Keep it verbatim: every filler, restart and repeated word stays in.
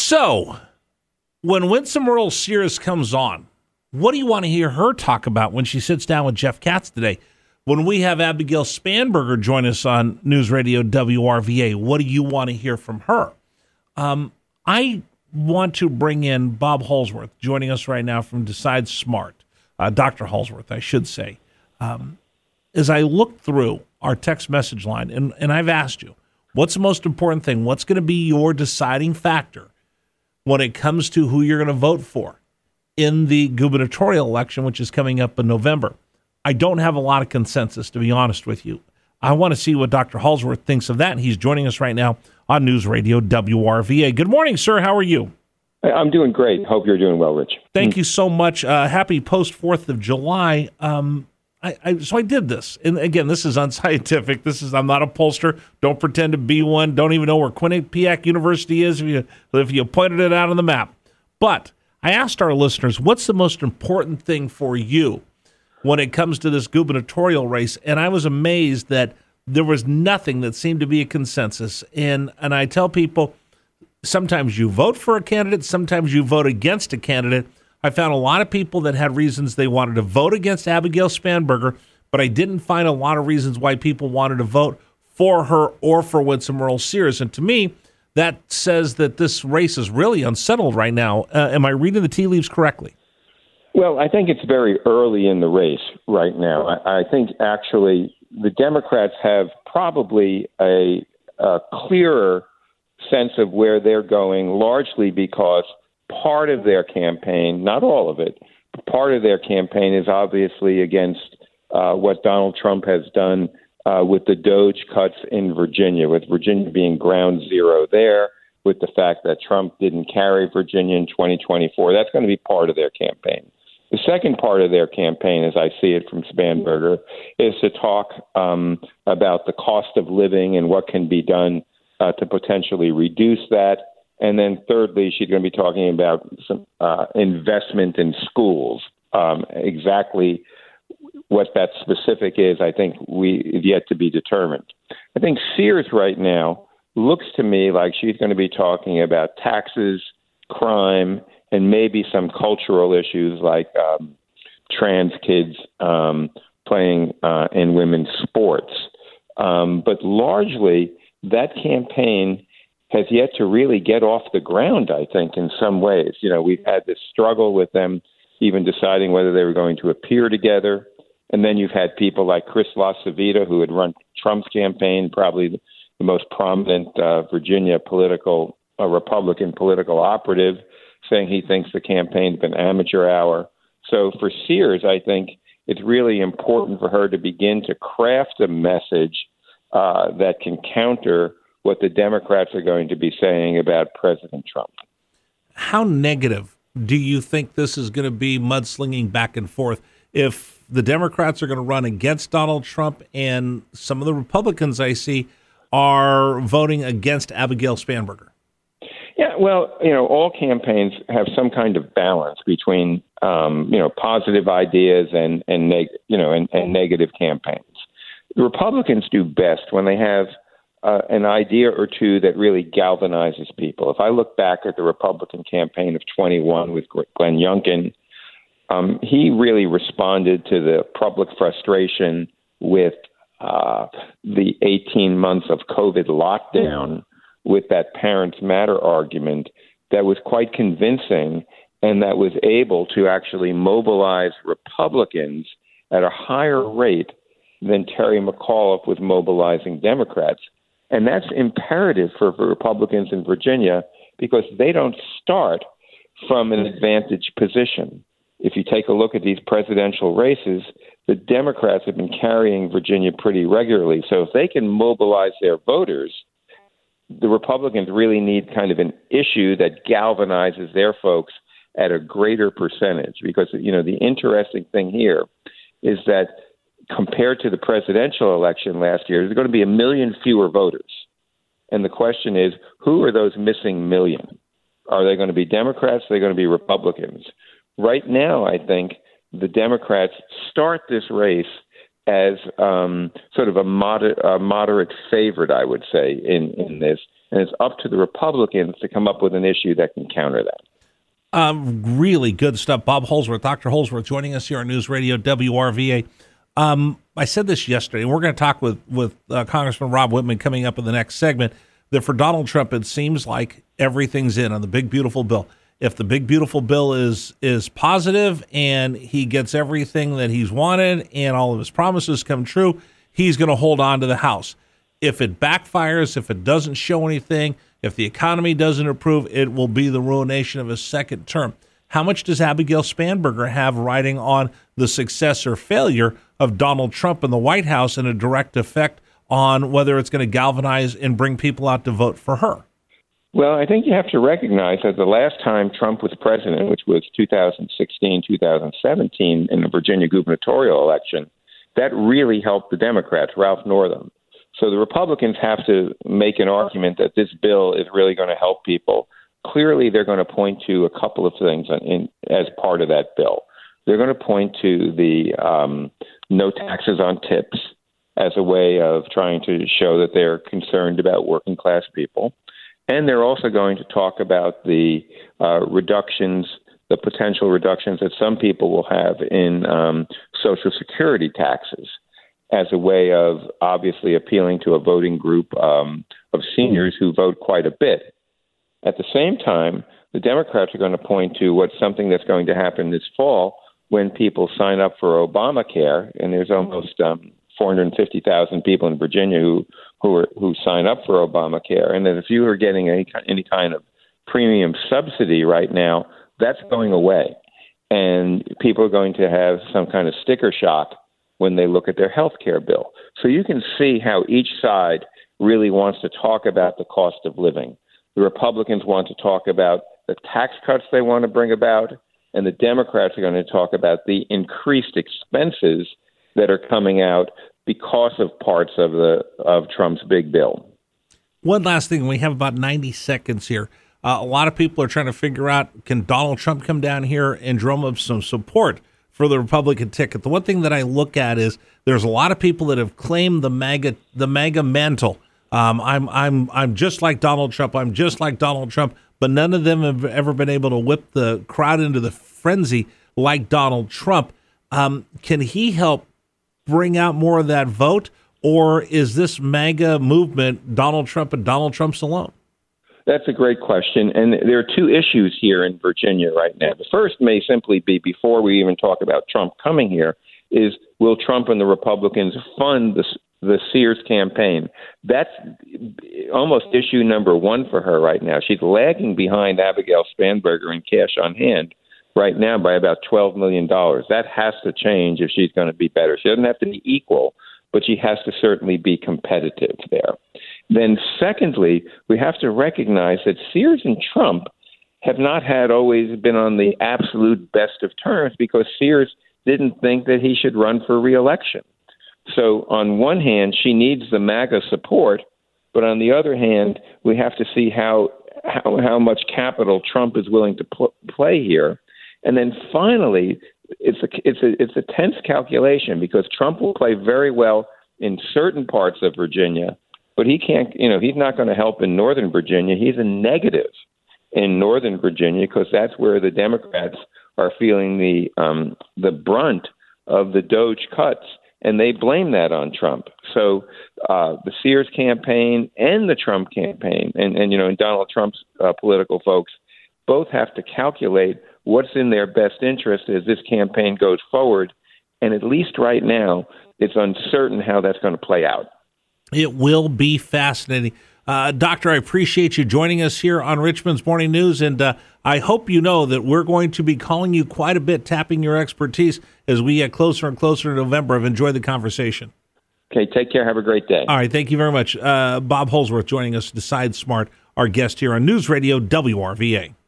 So, when Winsome Earle-Sears comes on, what do you want to hear her talk about when she sits down with Jeff Katz today? When we have Abigail Spanberger join us on News Radio W R V A, what do you want to hear from her? Um, I want to bring in Bob Halsworth, joining us right now from Decide Smart, uh, Doctor Halsworth, I should say. Um, as I look through our text message line, and, and I've asked you, what's the most important thing? What's going to be your deciding factor when it comes to who you're going to vote for in the gubernatorial election, which is coming up in November? I don't have a lot of consensus, to be honest with you. I want to see what Doctor Halsworth thinks of that, and he's joining us right now on News Radio W R V A. Good morning, sir. How are you? I'm doing great. Hope you're doing well, Rich. Thank you so much. Uh, happy post fourth of July. Um, I, I, so I did this. And again, this is unscientific. This is, I'm not a pollster. Don't pretend to be one. Don't even know where Quinnipiac University is if you, if you pointed it out on the map. But I asked our listeners, what's the most important thing for you when it comes to this gubernatorial race? And I was amazed that there was nothing that seemed to be a consensus. And, and I tell people, sometimes you vote for a candidate, sometimes you vote against a candidate. I found a lot of people that had reasons they wanted to vote against Abigail Spanberger, but I didn't find a lot of reasons why people wanted to vote for her or for Winsome Earle-Sears. And to me, that says that this race is really unsettled right now. Uh, am I reading the tea leaves correctly? Well, I think it's very early in the race right now. I, I think actually the Democrats have probably a, a clearer sense of where they're going, largely because part of their campaign, not all of it, but part of their campaign is obviously against uh, what Donald Trump has done uh, with the DOGE cuts in Virginia, with Virginia being ground zero there, with the fact that Trump didn't carry Virginia in twenty twenty-four. That's going to be part of their campaign. The second part of their campaign, as I see it from Spanberger, is to talk um, about the cost of living and what can be done uh, to potentially reduce that. And then thirdly, she's going to be talking about some uh, investment in schools. Um, exactly what that specific is, I think we yet to be determined. I think Sears right now looks to me like she's going to be talking about taxes, crime, and maybe some cultural issues like um, trans kids um, playing uh, in women's sports. Um, but largely, that campaign has yet to really get off the ground, I think, in some ways. You know, we've had this struggle with them even deciding whether they were going to appear together. And then you've had people like Chris LaCivita, who had run Trump's campaign, probably the most prominent uh, Virginia political, uh, Republican political operative, saying he thinks the campaign's been amateur hour. So for Sears, I think it's really important for her to begin to craft a message uh, that can counter what the Democrats are going to be saying about President Trump. How negative do you think this is going to be, mudslinging back and forth, if the Democrats are going to run against Donald Trump and some of the Republicans I see are voting against Abigail Spanberger? Yeah, well, you know, all campaigns have some kind of balance between, um, you know, positive ideas and, and neg- you know, and, and negative campaigns. The Republicans do best when they have Uh, an idea or two that really galvanizes people. If I look back at the Republican campaign of twenty-one with Glenn Youngkin, um, he really responded to the public frustration with uh, the eighteen months of COVID lockdown with that Parents Matter argument that was quite convincing and that was able to actually mobilize Republicans at a higher rate than Terry McAuliffe was mobilizing Democrats. And that's imperative for, for Republicans in Virginia because they don't start from an advantaged position. If you take a look at these presidential races, the Democrats have been carrying Virginia pretty regularly. So if they can mobilize their voters, the Republicans really need kind of an issue that galvanizes their folks at a greater percentage. Because, you know, the interesting thing here is that compared to the presidential election last year, there's going to be a million fewer voters. And the question is, who are those missing million? Are they going to be Democrats? Are they going to be Republicans? Right now, I think the Democrats start this race as um, sort of a, moder- a moderate favorite, I would say, in, in this. and it's up to the Republicans to come up with an issue that can counter that. Um, really good stuff. Bob Holsworth, Doctor Holsworth, joining us here on News Radio W R V A. Um, I said this yesterday, and we're going to talk with, with uh, Congressman Rob Wittman coming up in the next segment, that for Donald Trump, it seems like everything's in on the big, beautiful bill. If the big, beautiful bill is is positive and he gets everything that he's wanted and all of his promises come true, he's going to hold on to the House. If it backfires, if it doesn't show anything, if the economy doesn't improve, it will be the ruination of his second term. How much does Abigail Spanberger have riding on the success or failure of Donald Trump in the White House and a direct effect on whether it's going to galvanize and bring people out to vote for her? Well, I think you have to recognize that the last time Trump was president, which was two thousand sixteen, two thousand seventeen, in the Virginia gubernatorial election, that really helped the Democrats, Ralph Northam. So the Republicans have to make an argument that this bill is really going to help people. Clearly, they're going to point to a couple of things in, as part of that bill. They're going to point to the um, no taxes on tips as a way of trying to show that they're concerned about working class people. And they're also going to talk about the uh, reductions, the potential reductions that some people will have in um, Social Security taxes as a way of obviously appealing to a voting group um, of seniors who vote quite a bit. At the same time, the Democrats are going to point to what's something that's going to happen this fall when people sign up for Obamacare, and there's almost um, four hundred fifty thousand people in Virginia who who, are, who sign up for Obamacare, and that if you are getting any, any kind of premium subsidy right now, that's going away. And people are going to have some kind of sticker shock when they look at their health care bill. So you can see how each side really wants to talk about the cost of living. The Republicans want to talk about the tax cuts they want to bring about, and the Democrats are going to talk about the increased expenses that are coming out because of parts of the of Trump's big bill. One last thing, we have about ninety seconds here. Uh, a lot of people are trying to figure out, can Donald Trump come down here and drum up some support for the Republican ticket? The one thing that I look at is there's a lot of people that have claimed the MAGA the MAGA mantle. Um, I'm I'm I'm just like Donald Trump. I'm just like Donald Trump. But none of them have ever been able to whip the crowd into the frenzy like Donald Trump. Um, can he help bring out more of that vote, or is this MAGA movement Donald Trump and Donald Trump's alone? That's a great question, and there are two issues here in Virginia right now. The first may simply be, before we even talk about Trump coming here, is will Trump and the Republicans fund the, the Sears campaign? That's almost issue number one for her right now. She's lagging behind Abigail Spanberger in cash on hand right now by about twelve million dollars. That has to change if she's going to be better. She doesn't have to be equal, but she has to certainly be competitive there. Then secondly, we have to recognize that Sears and Trump have not had always been on the absolute best of terms because Sears didn't think that he should run for re-election. So on one hand, she needs the MAGA support, but on the other hand, we have to see how how, how much capital Trump is willing to pl- play here. And then finally, it's a it's a it's a tense calculation because Trump will play very well in certain parts of Virginia, but he can't. You know, he's not going to help in Northern Virginia. He's a negative in Northern Virginia because that's where the Democrats are feeling the um, the brunt of the Doge cuts, and they blame that on Trump. So uh, the Sears campaign and the Trump campaign, and and you know, and Donald Trump's uh, political folks both have to calculate what's in their best interest as this campaign goes forward. And at least right now, it's uncertain how that's going to play out. It will be fascinating. Uh, Doctor, I appreciate you joining us here on Richmond's Morning News, and uh, I hope you know that we're going to be calling you quite a bit, tapping your expertise as we get closer and closer to November. I've enjoyed the conversation. Okay, take care. Have a great day. All right, thank you very much. Uh, Bob Holsworth joining us, Decide Smart, our guest here on News Radio W R V A.